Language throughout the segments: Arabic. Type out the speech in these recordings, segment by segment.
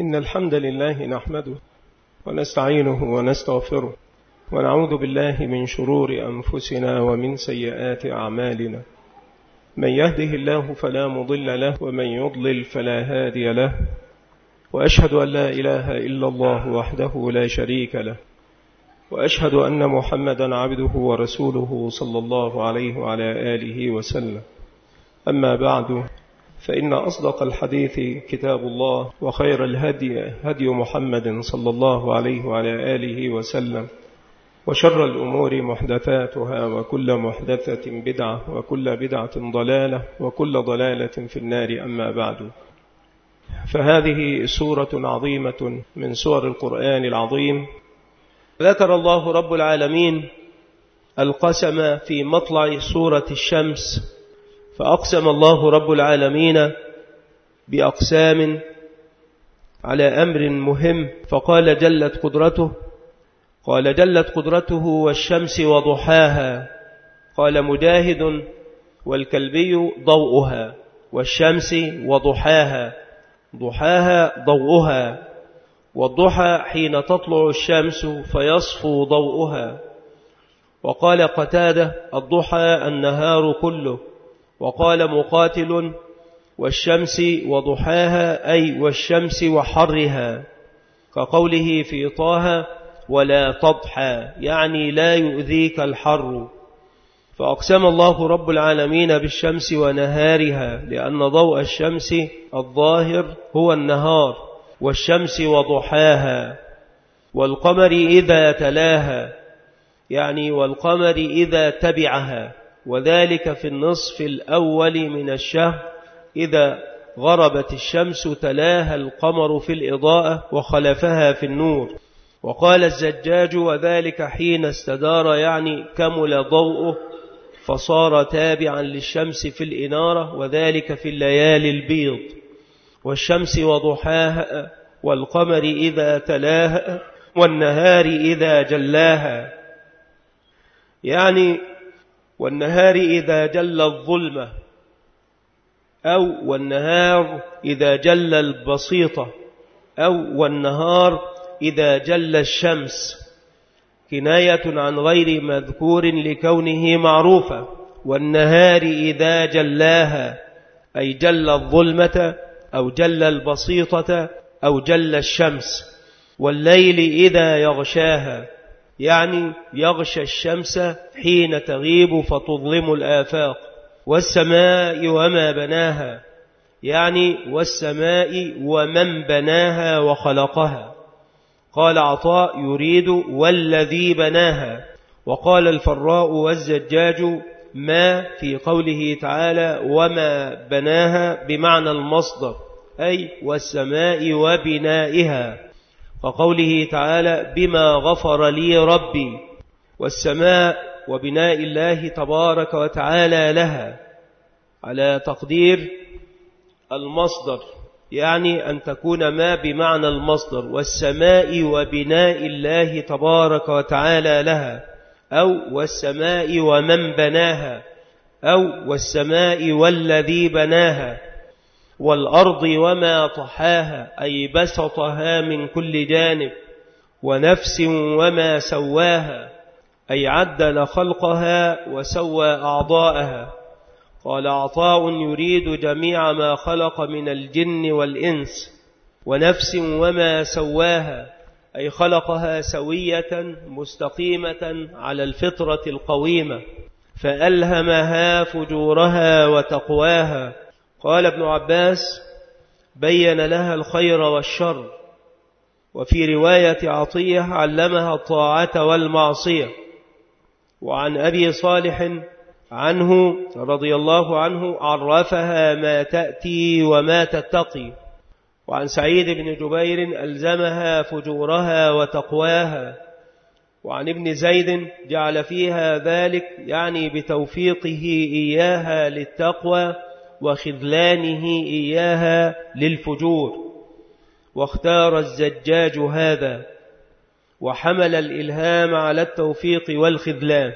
إن الحمد لله نحمده ونستعينه ونستغفره ونعوذ بالله من شرور أنفسنا ومن سيئات أعمالنا. من يهده الله فلا مضل له ومن يضلل فلا هادي له، وأشهد أن لا إله إلا الله وحده لا شريك له، وأشهد أن محمدا عبده ورسوله صلى الله عليه وعلى آله وسلم. أما بعد، فإن أصدق الحديث كتاب الله، وخير الهدي هدي محمد صلى الله عليه وعلى آله وسلم، وشر الأمور محدثاتها، وكل محدثة بدعة، وكل بدعة ضلالة، وكل ضلالة في النار. أما بعد، فهذه سورة عظيمة من سور القرآن العظيم. ذكر الله رب العالمين القسم في مطلع سورة الشمس، فأقسم الله رب العالمين بأقسام على أمر مهم، فقال جلت قدرته والشمس وضحاها. قال مجاهد: والكلبي ضوءها، والشمس وضحاها، ضحاها ضوءها، والضحى حين تطلع الشمس فيصفو ضوءها. وقال قتادة: الضحى النهار كله. وقال مقاتل: والشمس وضحاها أي والشمس وحرها، كقوله في طه: ولا تضحى، يعني لا يؤذيك الحر. فأقسم الله رب العالمين بالشمس ونهارها، لأن ضوء الشمس الظاهر هو النهار، والشمس وضحاها. والقمر إذا تلاها، يعني والقمر إذا تبعها، وذلك في النصف الأول من الشهر إذا غربت الشمس تلاها القمر في الإضاءة وخلفها في النور. وقال الزجاج: وذلك حين استدار، يعني كمل ضوءه فصار تابعا للشمس في الإنارة، وذلك في الليالي البيض. والشمس وضحاها، والقمر إذا تلاها، والنهار إذا جلاها، يعني والنهار إذا جل الظلمة، أو والنهار إذا جل البسيطة، أو والنهار إذا جل الشمس، كناية عن غير مذكور لكونه معروفا. والنهار إذا جلاها، أي جل الظلمة، أو جل البسيطة، أو جل الشمس. والليل إذا يغشاها، يعني يغشى الشمس حين تغيب فتظلم الآفاق. والسماء وما بناها، يعني والسماء ومن بناها وخلقها. قال عطاء: يريد والذي بناها. وقال الفراء والزجاج: ما في قوله تعالى وما بناها بمعنى المصدر، أي والسماء وبنائها، وقوله تعالى: بما غفر لي ربي. والسماء وبناء الله تبارك وتعالى لها على تقدير المصدر، يعني أن تكون ما بمعنى المصدر، والسماء وبناء الله تبارك وتعالى لها، أو والسماء ومن بناها، أو والسماء والذي بناها. والأرض وما طحاها، أي بسطها من كل جانب. ونفس وما سواها، أي عدل خلقها وسوى أعضاءها. قال عطاء: يريد جميع ما خلق من الجن والإنس. ونفس وما سواها، أي خلقها سوية مستقيمة على الفطرة القويمة، فألهمها فجورها وتقواها. قال ابن عباس: بين لها الخير والشر. وفي رواية عطية: علمها الطاعة والمعصية. وعن أبي صالح عنه رضي الله عنه: عرفها ما تأتي وما تتقي. وعن سعيد بن جبير: ألزمها فجورها وتقواها. وعن ابن زيد: جعل فيها ذلك، يعني بتوفيقه إياها للتقوى وخذلانه إياها للفجور. واختار الزجاج هذا، وحمل الإلهام على التوفيق والخذلان،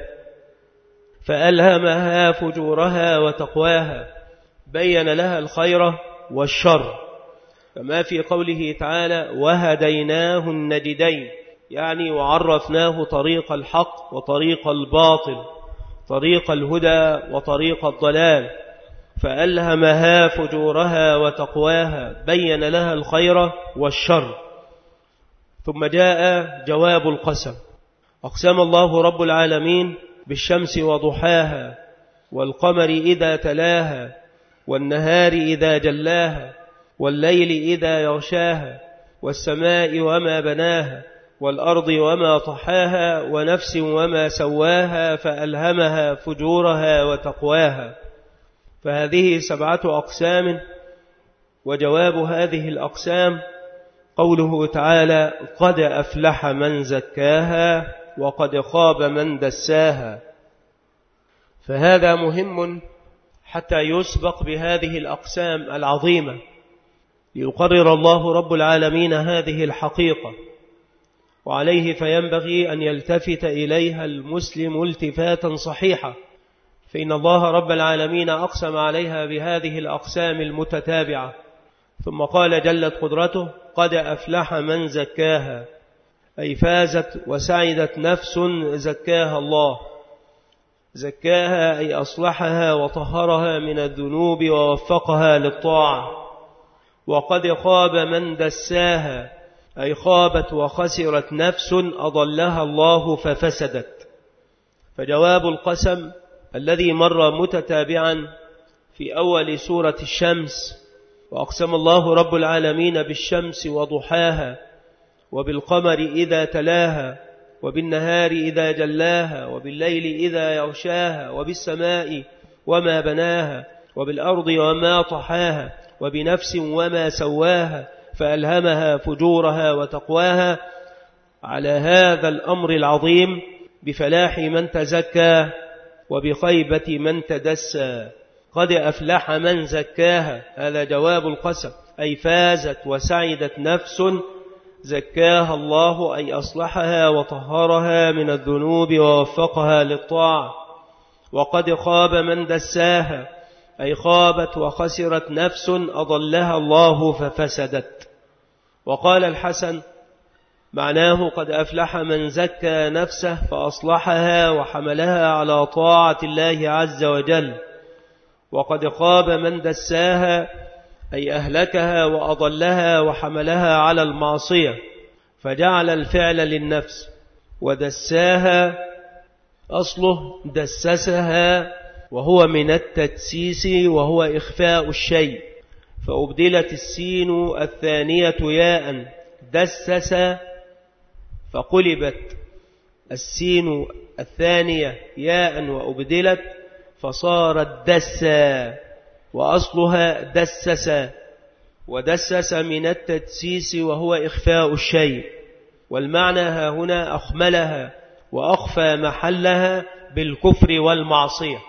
فألهمها فجورها وتقواها، بين لها الخير والشر. كما في قوله تعالى وهديناه النجدين، يعني وعرفناه طريق الحق وطريق الباطل، طريق الهدى وطريق الضلال، فألهمها فجورها وتقواها، بين لها الخير والشر. ثم جاء جواب القسم. أقسم الله رب العالمين بالشمس وضحاها، والقمر إذا تلاها، والنهار إذا جلاها، والليل إذا يغشاها، والسماء وما بناها، والأرض وما طحاها، ونفس وما سواها، فألهمها فجورها وتقواها. فهذه 7 أقسام، وجواب هذه الأقسام قوله تعالى قد أفلح من زكاها وقد خاب من دساها. فهذا مهم حتى يسبق بهذه الأقسام العظيمة، ليقرر الله رب العالمين هذه الحقيقة، وعليه فينبغي أن يلتفت إليها المسلم التفاتا صحيحا، فإن الله رب العالمين أقسم عليها بهذه الأقسام المتتابعة. ثم قال جلت قدرته قد أفلح من زكاها، أي فازت وسعدت نفس زكاها الله. زكاها أي أصلحها وطهرها من الذنوب ووفقها للطاعة. وقد خاب من دساها، أي خابت وخسرت نفس أضلها الله ففسدت. فجواب القسم الذي مر متتابعا في أول سورة الشمس، وأقسم الله رب العالمين بالشمس وضحاها، وبالقمر إذا تلاها، وبالنهار إذا جلاها، وبالليل إذا يغشاها، وبالسماء وما بناها، وبالأرض وما طحاها، وبنفس وما سواها، فألهمها فجورها وتقواها. على هذا الأمر العظيم بفلاح من تزكى وبخيبة من تدسى. قد أفلح من زكاها، هذا جواب القسم، أي فازت وسعدت نفس زكاها الله، أي أصلحها وطهرها من الذنوب ووفقها للطاعة. وقد خاب من دساها، أي خابت وخسرت نفس أضلها الله ففسدت. وقال الحسن معناه قد أفلح من زكى نفسه فأصلحها وحملها على طاعة الله عز وجل. وقد خاب من دساها، أي أهلكها وأضلها وحملها على المعصية، فجعل الفعل للنفس. ودساها أصله دسسها، وهو من التدسيس وهو إخفاء الشيء، فأبدلت السين الثانية ياء دسس، فقلبت السين الثانية ياء وأبدلت فصارت دسا، وأصلها دسس. ودسس من التدسيس وهو إخفاء الشيء، والمعنى ها هنا أخملها وأخفى محلها بالكفر والمعصية.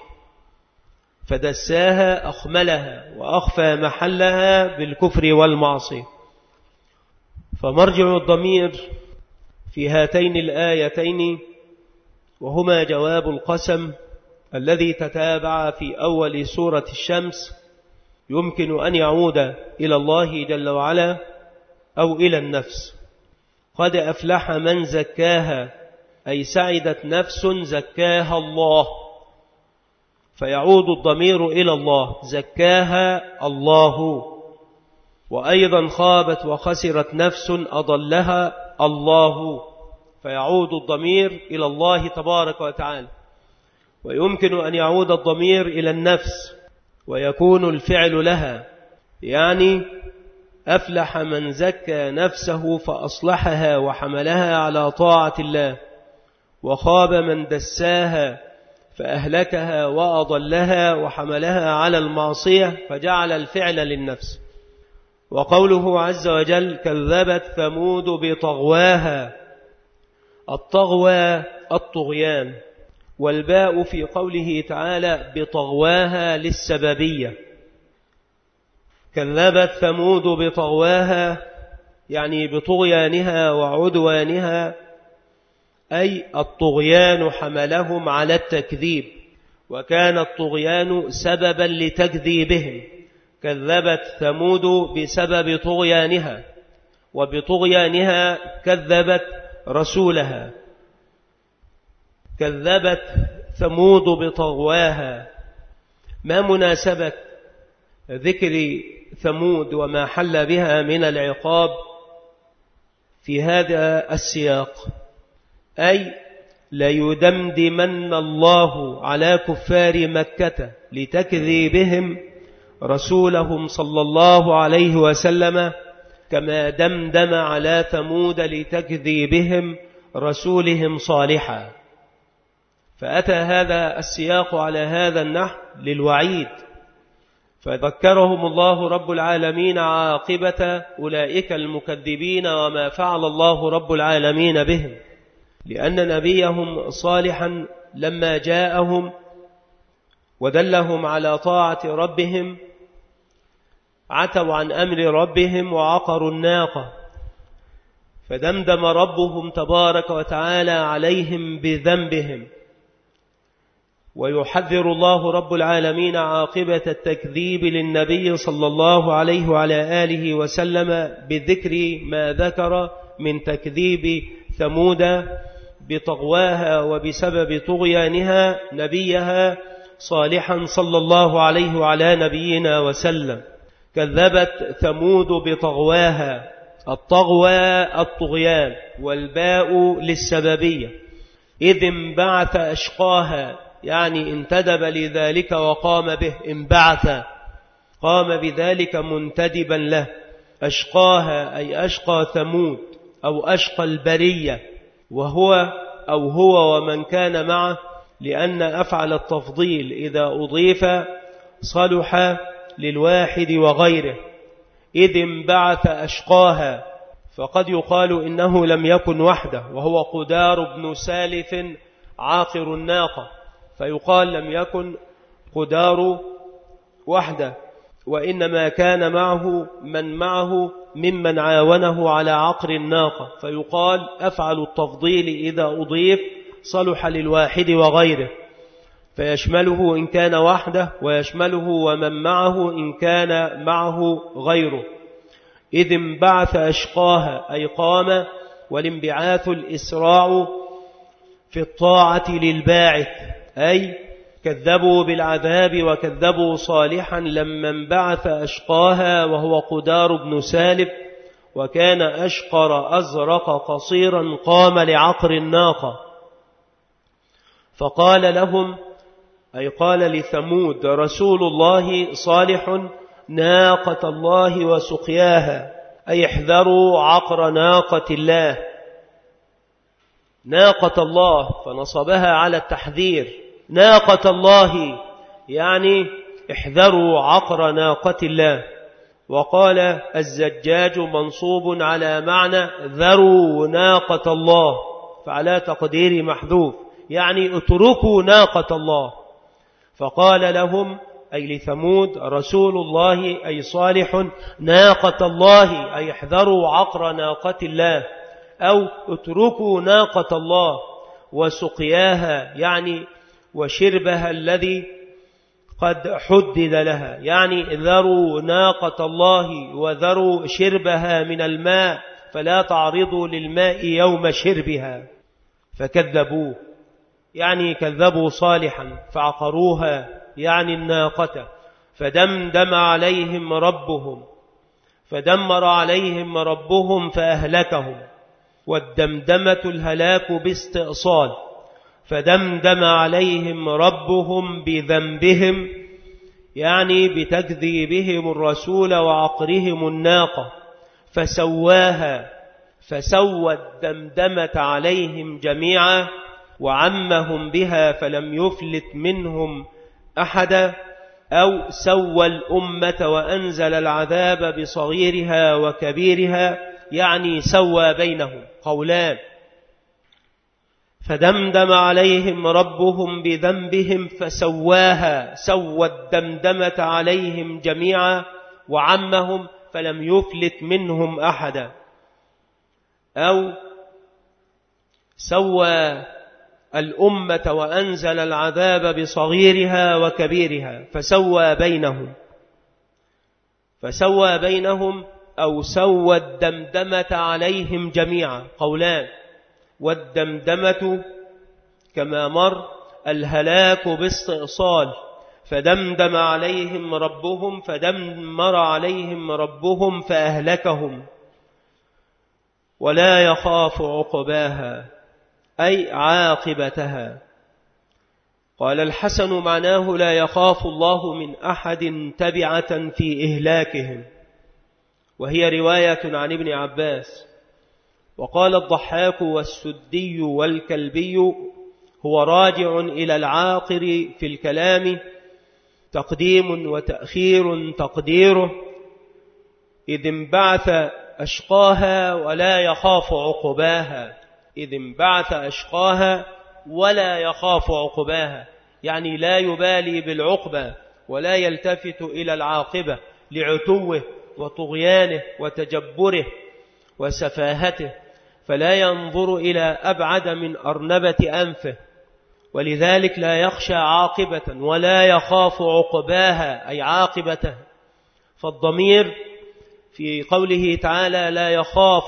فدساها أخملها وأخفى محلها بالكفر والمعصية. فمرجع الضمير في هاتين الآيتين، وهما جواب القسم الذي تتابع في أول سورة الشمس، يمكن أن يعود إلى الله جل وعلا أو إلى النفس. قد أفلح من زكاها، أي سعدت نفس زكاها الله، فيعود الضمير إلى الله، زكاها الله. وأيضا خابت وخسرت نفس أضلها الله، فيعود الضمير إلى الله تبارك وتعالى. ويمكن أن يعود الضمير إلى النفس ويكون الفعل لها، يعني أفلح من زكى نفسه فأصلحها وحملها على طاعة الله. وخاب من دساها فأهلكها وأضلها وحملها على المعصية، فجعل الفعل للنفس. وقوله عز وجل كذبت ثمود بطغواها، الطغوى الطغيان، والباء في قوله تعالى بطغواها للسببية. كذبت ثمود بطغواها يعني بطغيانها وعدوانها، أي الطغيان حملهم على التكذيب، وكان الطغيان سببا لتكذيبهم، كذبت ثمود بسبب طغيانها، وبطغيانها كذبت رسولها. كذبت ثمود بطغواها. ما مناسبة ذكر ثمود وما حل بها من العقاب في هذا السياق؟ أي ليدمدمن الله على كفار مكة لتكذيبهم رسولهم صلى الله عليه وسلم، كما دمدم على ثمود لتكذيبهم رسولهم صالحا. فأتى هذا السياق على هذا النحو للوعيد، فذكرهم الله رب العالمين عاقبة أولئك المكذبين وما فعل الله رب العالمين بهم، لأن نبيهم صالحا لما جاءهم ودلهم على طاعة ربهم عتوا عن أمر ربهم وعقروا الناقة، فدمدم ربهم تبارك وتعالى عليهم بذنبهم. ويحذر الله رب العالمين عاقبة التكذيب للنبي صلى الله عليه وعلى آله وسلم بذكر ما ذكر من تكذيب ثمود بطغواها وبسبب طغيانها نبيها صالحا صلى الله عليه وعلى نبينا وسلم. كذبت ثمود بطغواها. الطغوى الطغيان، والباء للسببية. إذ انبعث أشقاها، يعني انتدب لذلك وقام به. انبعث قام بذلك منتدبا له. أشقاها أي أشقى ثمود أو أشقى البرية، وهو أو هو ومن كان معه، لأن أفعل التفضيل إذا أضيف صلح للواحد وغيره. إذ انبعث أشقاها، فقد يقال إنه لم يكن وحده، وهو قدار بن سالف عاقر الناقة، فيقال لم يكن قدار وحده، وإنما كان معه من معه ممن عاونه على عقر الناقة، فيقال أفعل التفضيل إذا أضيف صلح للواحد وغيره، فيشمله إن كان وحده، ويشمله ومن معه إن كان معه غيره. إذ انبعث أشقاها أي قام، والانبعاث الإسراع في الطاعة للباعث، أي كذبوا بالعذاب وكذبوا صالحا لما انبعث أشقاها، وهو قدار بن سالف، وكان أشقر أزرق قصيرا قام لعقر الناقة. فقال لهم أي قال لثمود رسول الله صالح ناقة الله وسقياها، أي احذروا عقر ناقة الله. ناقة الله فنصبها على التحذير. ناقة الله يعني احذروا عقر ناقة الله. وقال الزجاج منصوب على معنى ذروا ناقة الله، فعلى تقدير محذوف، يعني اتركوا ناقة الله. فقال لهم أي لثمود رسول الله أي صالح ناقة الله، أي احذروا عقر ناقة الله، أو اتركوا ناقة الله. وسقياها يعني وشربها الذي قد حدد لها، يعني ذروا ناقة الله وذروا شربها من الماء، فلا تعرضوا للماء يوم شربها. فكذبوه يعني كذبوا صالحا، فعقروها يعني الناقة. فدمدم عليهم ربهم، فدمر عليهم ربهم فأهلكهم. والدمدمة الهلاك باستئصال. فدمدم عليهم ربهم بذنبهم، يعني بتكذيبهم الرسول وعقرهم الناقة. فسواها، فسوى الدمدمة عليهم جميعا وعمهم بها فلم يفلت منهم أحدا. أو سوى الأمة وأنزل العذاب بصغيرها وكبيرها، يعني سوى بينهم. قولان. فدمدم عليهم ربهم بذنبهم فسواها، سوى الدمدمة عليهم جميعا وعمهم فلم يفلت منهم أحدا. أو سوى الأمة وأنزل العذاب بصغيرها وكبيرها، فسوى بينهم. فسوى بينهم أو سوى الدمدمة عليهم جميعا، قولان. والدمدمة كما مر الهلاك باستئصال، فدمدم عليهم ربهم فدمر عليهم ربهم فأهلكهم ولا يخاف عقباها أي عاقبتها. قال الحسن معناه لا يخاف الله من أحد تبعة في إهلاكهم، وهي رواية عن ابن عباس. وقال الضحاك والسدي والكلبي هو راجع إلى العاقر في الكلام، تقديم وتأخير، تقديره إذ انبعث أشقاها ولا يخاف عقباها. إذ انبعث أشقاها ولا يخاف عقباها، يعني لا يبالي بالعقبة ولا يلتفت إلى العاقبة لعتوه وطغيانه وتجبره وسفاهته، فلا ينظر إلى أبعد من أرنبة أنفه، ولذلك لا يخشى عاقبة ولا يخاف عقباها أي عاقبته. فالضمير في قوله تعالى لا يخاف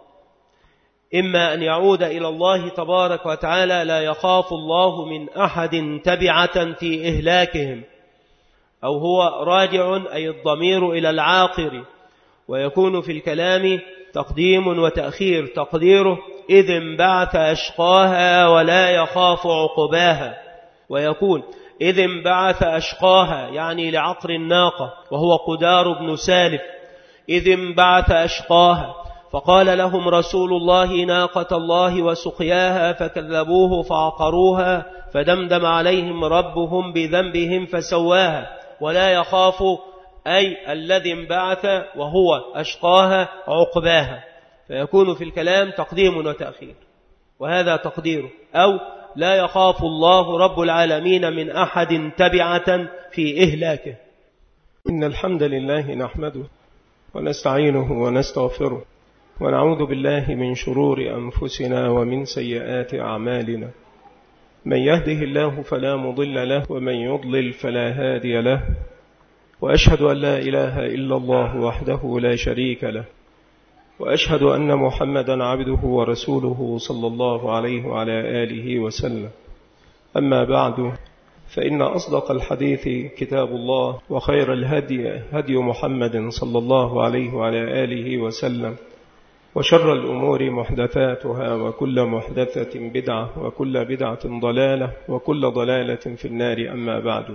إما أن يعود إلى الله تبارك وتعالى، لا يخاف الله من أحد تبعة في إهلاكهم، أو هو راجع أي الضمير إلى العاقر، ويكون في الكلام تقديم وتأخير، تقديره إذ انبعث أشقاها ولا يخاف عقباها، ويكون إذ انبعث أشقاها يعني لعقر الناقة وهو قدار بن سالف. إذ انبعث أشقاها فقال لهم رسول الله ناقة الله وسقياها فكذبوه فعقروها فدمدم عليهم ربهم بذنبهم فسواها ولا يخاف أي الذي انبعث وهو أشقاها عقباها، فيكون في الكلام تقديم وتأخير، وهذا تقديره. أو لا يخاف الله رب العالمين من أحد تبعة في إهلاكه. إن الحمد لله نحمده ونستعينه ونستغفره ونعوذ بالله من شرور أنفسنا ومن سيئات أعمالنا. من يهده الله فلا مضل له ومن يضلل فلا هادي له، وأشهد أن لا إله إلا الله وحده لا شريك له، وأشهد أن محمدا عبده ورسوله صلى الله عليه وعلى آله وسلم. أما بعد، فإن أصدق الحديث كتاب الله، وخير الهدي هدي محمد صلى الله عليه وعلى آله وسلم، وشر الأمور محدثاتها، وكل محدثة بدعة، وكل بدعة ضلالة، وكل ضلالة في النار. أما بعد،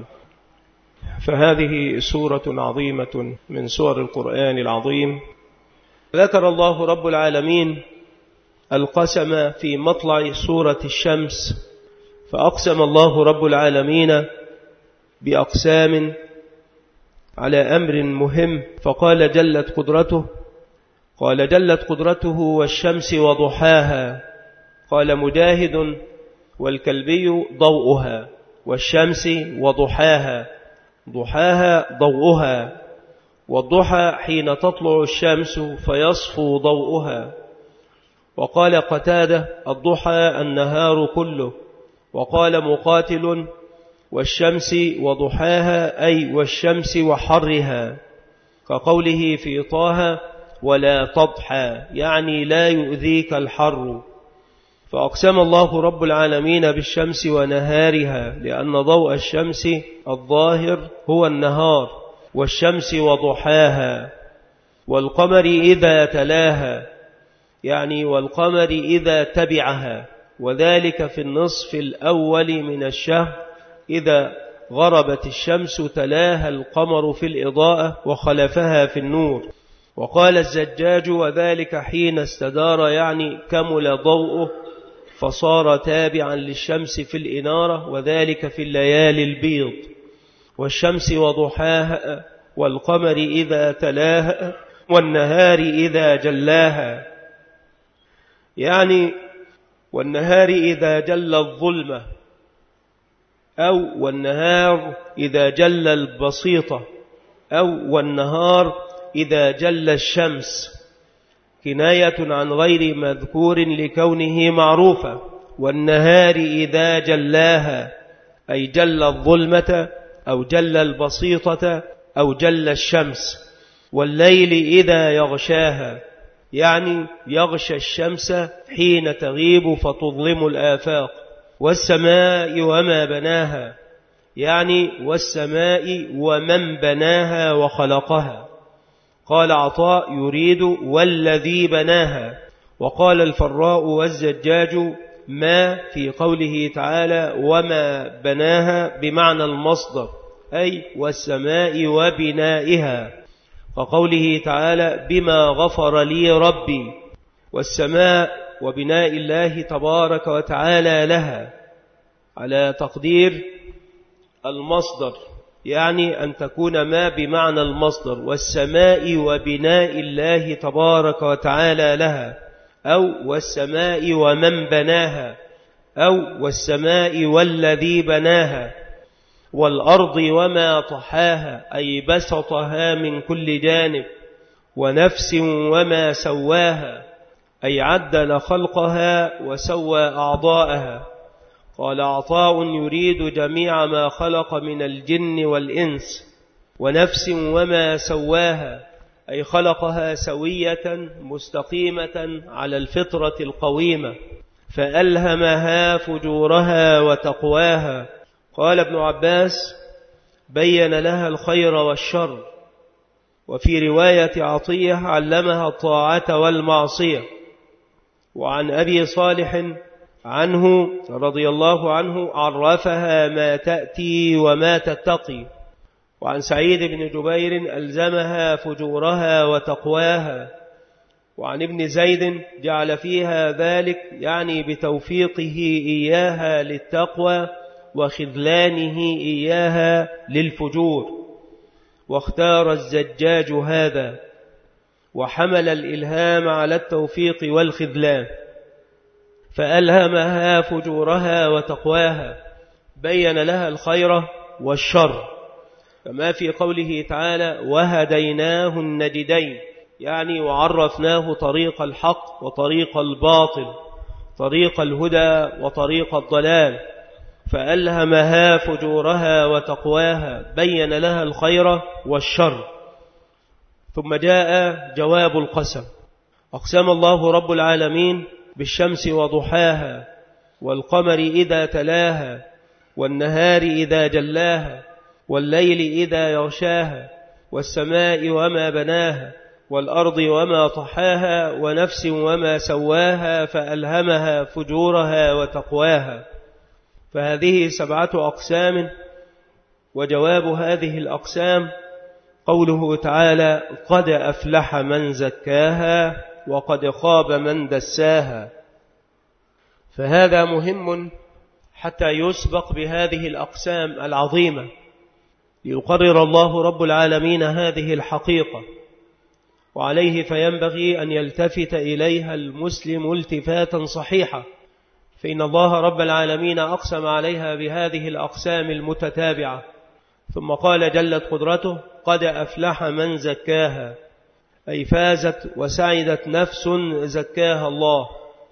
فهذه سورة عظيمة من سور القرآن العظيم. ذكر الله رب العالمين القسم في مطلع سورة الشمس، فأقسم الله رب العالمين بأقسام على أمر مهم، فقال جلت قدرته والشمس وضحاها. قال مجاهد والكلبي ضوءها، والشمس وضحاها، ضحاها ضوءها، والضحى حين تطلع الشمس فيصفو ضوءها. وقال قتادة الضحى النهار كله. وقال مقاتل والشمس وضحاها أي والشمس وحرها، كقوله في طه ولا تضحى يعني لا يؤذيك الحر. فأقسم الله رب العالمين بالشمس ونهارها، لأن ضوء الشمس الظاهر هو النهار، والشمس وضحاها. والقمر إذا تلاها يعني والقمر إذا تبعها، وذلك في النصف الأول من الشهر إذا غربت الشمس تلاها القمر في الإضاءة وخلفها في النور. وقال الزجاج وذلك حين استدار يعني كمل ضوءه فصار تابعا للشمس في الإنارة، وذلك في الليالي البيض. والشمس وضحاها، والقمر إذا تلاها، والنهار إذا جلاها، يعني والنهار إذا جل الظلمة، أو والنهار إذا جل البسيطة، أو والنهار إذا جل الشمس، كناية عن غير مذكور لكونه معروفا. والنهار إذا جلاها أي جل الظلمة، أو جل البسيطة، أو جل الشمس. والليل إذا يغشاها، يعني يغشى الشمس حين تغيب فتظلم الآفاق. والسماء وما بناها، يعني والسماء ومن بناها وخلقها. قال عطاء يريد والذي بناها. وقال الفراء والزجاج ما في قوله تعالى وما بناها بمعنى المصدر، أي والسماء وبنائها، وقوله تعالى بما غفر لي ربي. والسماء وبناء الله تبارك وتعالى لها على تقدير المصدر، يعني أن تكون ما بمعنى المصدر، والسماء وبناء الله تبارك وتعالى لها، أو والسماء ومن بناها، أو والسماء والذي بناها، والأرض وما طحاها، أي بسطها من كل جانب، ونفس وما سواها، أي عدل خلقها وسوى أعضاءها. قال عطاء يريد جميع ما خلق من الجن والإنس. ونفس وما سواها، أي خلقها سوية مستقيمة على الفطرة القويمة، فألهمها فجورها وتقواها. قال ابن عباس بين لها الخير والشر. وفي رواية عطية علمها الطاعة والمعصية. وعن أبي صالح عنه رضي الله عنه عرفها ما تأتي وما تتقي. وعن سعيد بن جبير ألزمها فجورها وتقواها. وعن ابن زيد جعل فيها ذلك، يعني بتوفيقه إياها للتقوى وخذلانه إياها للفجور. واختار الزجاج هذا، وحمل الإلهام على التوفيق والخذلان، فألهمها فجورها وتقواها، بين لها الخير والشر، كما في قوله تعالى وهديناه النجدين، يعني وعرفناه طريق الحق وطريق الباطل، طريق الهدى وطريق الضلال، فألهمها فجورها وتقواها، بين لها الخير والشر. ثم جاء جواب القسم. أقسم الله رب العالمين بالشمس وضحاها، والقمر إذا تلاها، والنهار إذا جلاها، والليل إذا يغشاها، والسماء وما بناها، والأرض وما طحاها، ونفس وما سواها، فألهمها فجورها وتقواها. فهذه 7 أقسام، وجواب هذه الأقسام قوله تعالى قد أفلح من زكاها وقد خاب من دساها. فهذا مهم حتى يسبق بهذه الأقسام العظيمة، ليقرر الله رب العالمين هذه الحقيقة، وعليه فينبغي أن يلتفت إليها المسلم التفاتا صحيحا، فإن الله رب العالمين أقسم عليها بهذه الأقسام المتتابعة. ثم قال جلت قدرته قد أفلح من زكاها، أي فازت وسعدت نفس زكاها الله.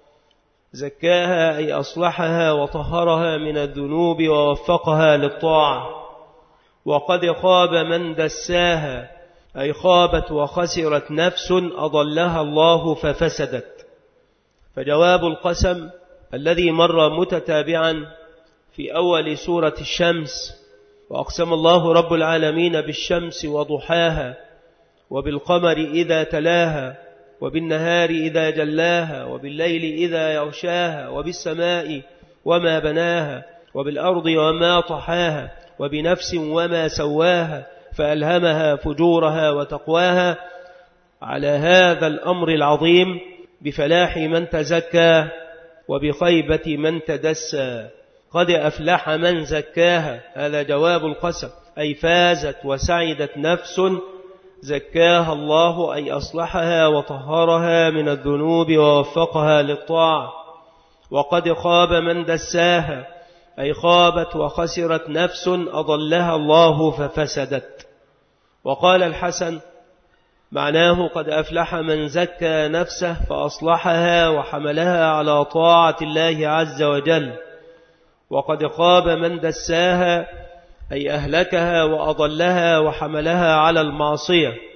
زكاها أي أصلحها وطهرها من الذنوب ووفقها للطاعة. وقد خاب من دساها، أي خابت وخسرت نفس أضلها الله ففسدت. فجواب القسم الذي مر متتابعا في أول سورة الشمس، وأقسم الله رب العالمين بالشمس وضحاها، وبالقمر إذا تلاها، وبالنهار إذا جلاها، وبالليل إذا يغشاها، وبالسماء وما بناها، وبالأرض وما طحاها، وبنفس وما سواها، فألهمها فجورها وتقواها. على هذا الأمر العظيم بفلاح من تزكى وبخيبة من تدسى. قد أفلح من زكاها، هذا جواب القسم، أي فازت وسعدت نفس زكاها الله، أي أصلحها وطهرها من الذنوب ووفقها للطاعة. وقد خاب من دساها، أي خابت وخسرت نفس أضلها الله ففسدت. وقال الحسن معناه قد أفلح من زكى نفسه فأصلحها وحملها على طاعة الله عز وجل. وقد خاب من دساها، أي أهلكها وأضلها وحملها على المعصية،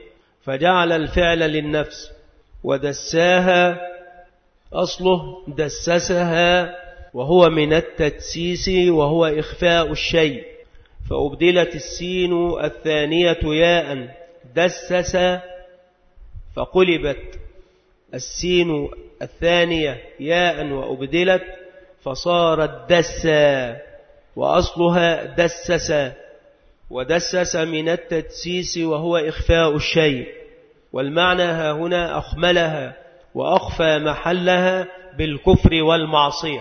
فجعل الفعل للنفس. ودساها أصله دسسها، وهو من التدسيس وهو إخفاء الشيء، فأبدلت السين الثانية ياء دسس، فقلبت السين الثانية ياء وأبدلت فصارت دسا، وأصلها دسس. ودسس من التدسيس وهو إخفاء الشيء، والمعنى ها هنا أخملها وأخفى محلها بالكفر والمعصية.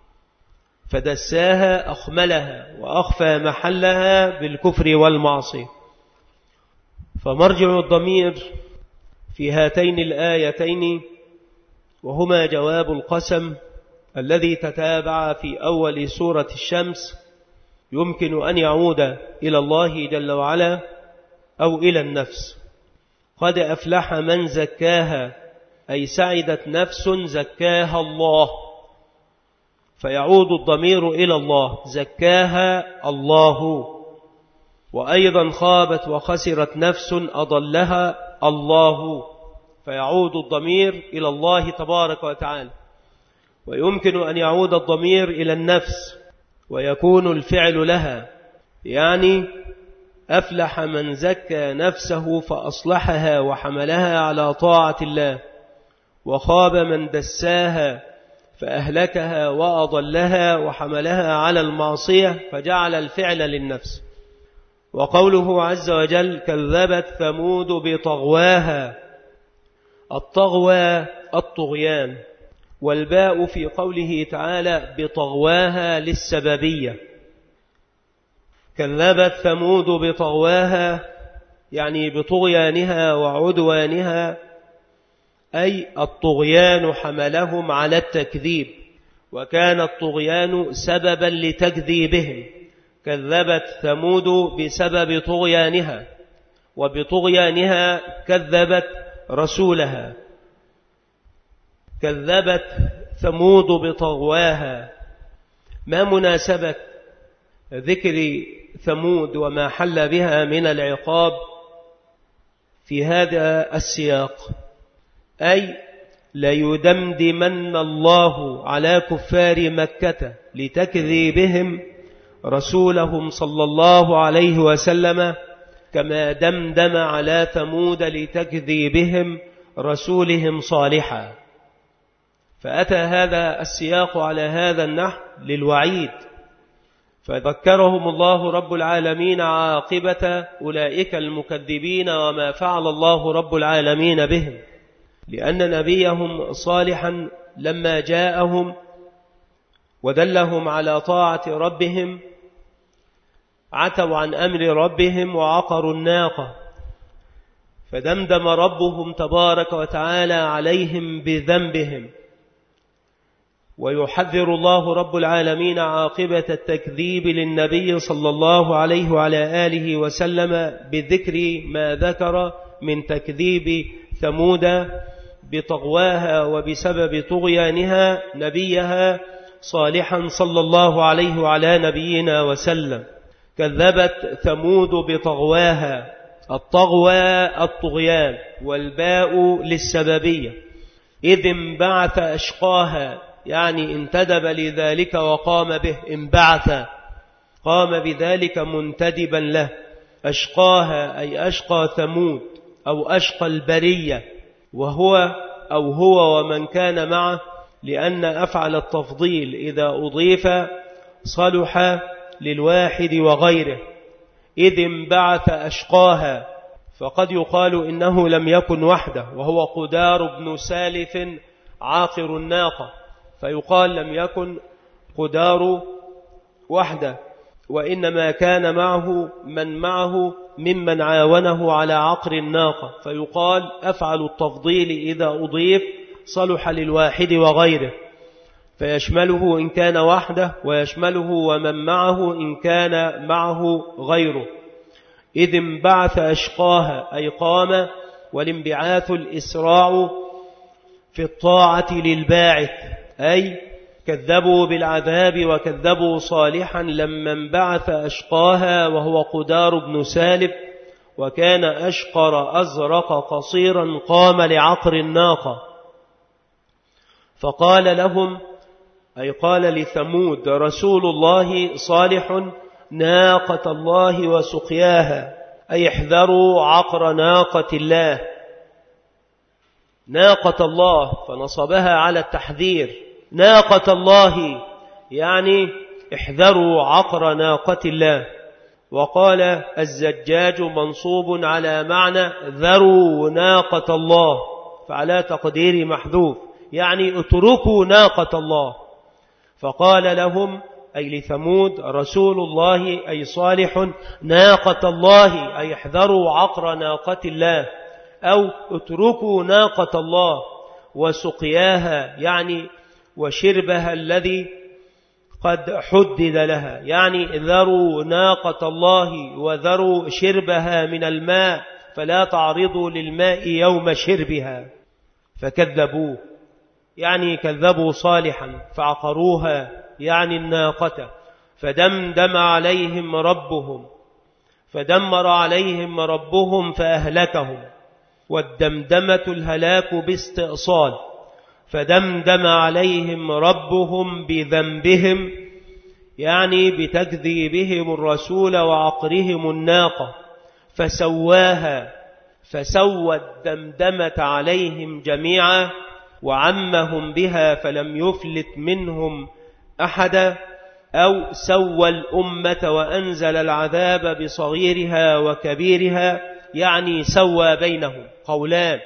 فدساها أخملها وأخفى محلها بالكفر والمعصية. فمرجع الضمير في هاتين الآيتين، وهما جواب القسم الذي تتابع في أول سورة الشمس، يمكن أن يعود إلى الله جل وعلا أو إلى النفس. قد أفلح من زكاها، أي سعدت نفس زكاها الله، فيعود الضمير إلى الله، زكاها الله. وأيضا خابت وخسرت نفس أضلها الله، فيعود الضمير إلى الله تبارك وتعالى. ويمكن أن يعود الضمير إلى النفس ويكون الفعل لها، يعني أفلح من زكى نفسه فأصلحها وحملها على طاعة الله، وخاب من دساها فأهلكها وأضلها وحملها على المعصية فجعل الفعل للنفس. وقوله عز وجل كذبت ثمود بطغواها، الطغوى الطغيان، والباء في قوله تعالى بطغواها للسببية. كذبت ثمود بطغواها يعني بطغيانها وعدوانها، أي الطغيان حملهم على التكذيب، وكان الطغيان سببا لتكذيبهم. كذبت ثمود بسبب طغيانها، وبطغيانها كذبت رسولها. كذبت ثمود بطغواها. ما مناسبة ذكر ثمود وما حل بها من العقاب في هذا السياق؟ أي ليدمدمن الله على كفار مكة لتكذيبهم رسولهم صلى الله عليه وسلم، كما دمدم على ثمود لتكذيبهم رسولهم صالحا. فأتى هذا السياق على هذا النحو للوعيد، فذكرهم الله رب العالمين عاقبة أولئك المكذبين وما فعل الله رب العالمين بهم، لأن نبيهم صالحا لما جاءهم ودلهم على طاعة ربهم عتوا عن أمر ربهم وعقروا الناقة، فدمدم ربهم تبارك وتعالى عليهم بذنبهم. ويحذر الله رب العالمين عاقبة التكذيب للنبي صلى الله عليه وعلى آله وسلم بذكر ما ذكر من تكذيب ثمود بطغواها وبسبب طغيانها نبيها صالحا صلى الله عليه وعلى نبينا وسلم. كذبت ثمود بطغواها، الطغوى الطغيان، والباء للسببية. إذ انبعث أشقاها، يعني انتدب لذلك وقام به. انبعث قام بذلك منتدبا له. أشقاها أي أشقى ثمود أو أشقى البرية، هو ومن كان معه، لأن أفعل التفضيل إذا أضيف صلح للواحد وغيره. إذ انبعث أشقاها، فقد يقال إنه لم يكن وحده، وهو قدار بن سالف عاقر الناقة، فيقال لم يكن قدار وحده، وإنما كان معه من معه ممن عاونه على عقر الناقة، فيقال أفعل التفضيل إذا أضيف صلح للواحد وغيره، فيشمله إن كان وحده، ويشمله ومن معه إن كان معه غيره. إذ انبعث أشقاها أي قام، والانبعاث الإسراع في الطاعة للباعث، أي كذبوا بالعذاب وكذبوا صالحا لما انبعث أشقاها، وهو قدار بن سالف، وكان أشقر أزرق قصيرا قام لعقر الناقة، فقال لهم، أي قال لثمود رسول الله صالح: ناقة الله وسقياها، أي احذروا عقر ناقة الله. ناقة الله فنصبها على التحذير، ناقة الله يعني احذروا عقر ناقة الله. وقال الزجاج منصوب على معنى ذروا ناقة الله، فعلى تقدير محذوف، يعني اتركوا ناقة الله. فقال لهم أي لثمود رسول الله أي صالح: ناقة الله، أي احذروا عقر ناقة الله، أو اتركوا ناقة الله. وسقياها يعني وشربها الذي قد حدد لها، يعني ذروا ناقة الله وذروا شربها من الماء، فلا تعرضوا للماء يوم شربها. فكذبوه يعني كذبوا صالحا، فعقروها يعني الناقة، فدمر عليهم ربهم فأهلكهم. والدمدمة الهلاك باستئصال، فدمدم عليهم ربهم بذنبهم يعني بتكذيبهم الرسول وعقرهم الناقة، فسواها، فسوى الدمدمة عليهم جميعا وعمهم بها فلم يفلت منهم أحدا، أو سوى الأمة وأنزل العذاب بصغيرها وكبيرها، يعني سوى بينهم. قولان: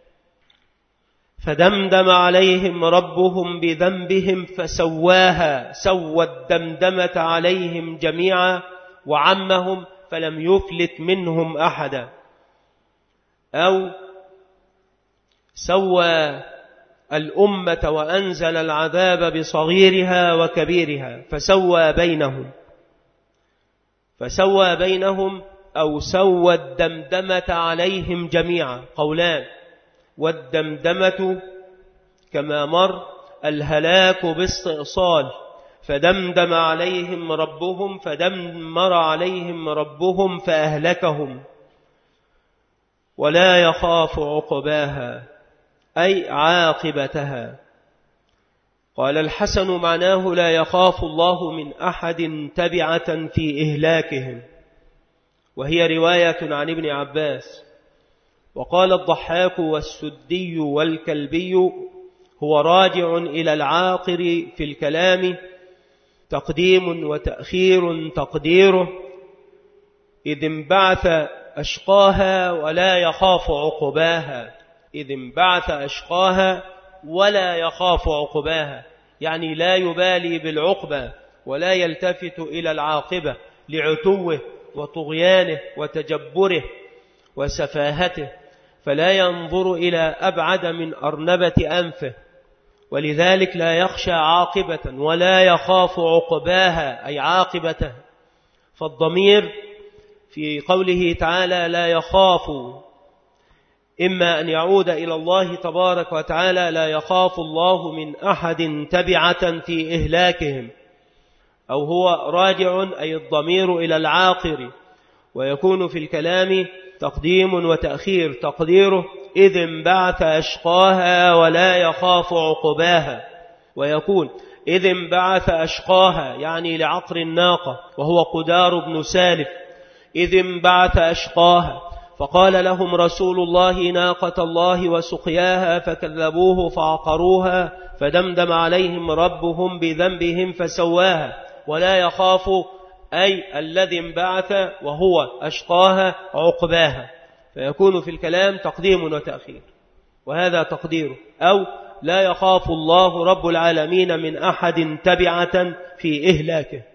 فدمدم عليهم ربهم بذنبهم فسواها، سوى الدمدمة عليهم جميعا وعمهم فلم يفلت منهم أحدا، أو سوى الأمة وأنزل العذاب بصغيرها وكبيرها، فسوى بينهم أو سوى الدمدمة عليهم جميعا. قولان: والدمدمة كما مر الهلاك باستئصال، فدمدم عليهم ربهم فدمر عليهم ربهم فأهلكهم، ولا يخاف عقباها أي عاقبتها. قال الحسن معناه لا يخاف الله من أحد تبعة في إهلاكهم، وهي رواية عن ابن عباس. وقال الضحاك والسدي والكلبي هو راجع إلى العاقر في الكلام، تقديم وتأخير، تقديره: إذ انبعث أشقاها ولا يخاف عقباها. إذ انبعث أشقاها ولا يخاف عقباها، يعني لا يبالي بالعقبة ولا يلتفت إلى العاقبة لعتوه وطغيانه وتجبره وسفاهته، فلا ينظر إلى أبعد من أرنبة أنفه، ولذلك لا يخشى عاقبة ولا يخاف عقباها أي عاقبته. فالضمير في قوله تعالى لا يخاف إما أن يعود إلى الله تبارك وتعالى: لا يخاف الله من أحد تبعة في إهلاكهم، أو هو راجع أي الضمير إلى العاقر. ويكون في الكلام تقديم وتأخير، تقديره: إذ انبعث أشقاها ولا يخاف عقباها. ويكون إذ انبعث أشقاها يعني لعقر الناقة، وهو قدار بن سالف. إذ انبعث أشقاها، فقال لهم رسول الله: ناقة الله وسقياها، فكذبوه فعقروها، فدمدم عليهم ربهم بذنبهم فسواها، ولا يخاف أي الذي انبعث وهو أشقاها عقباها. فيكون في الكلام تقديم وتأخير، وهذا تقديره: أو لا يخاف الله رب العالمين من أحد تبعة في إهلاكه.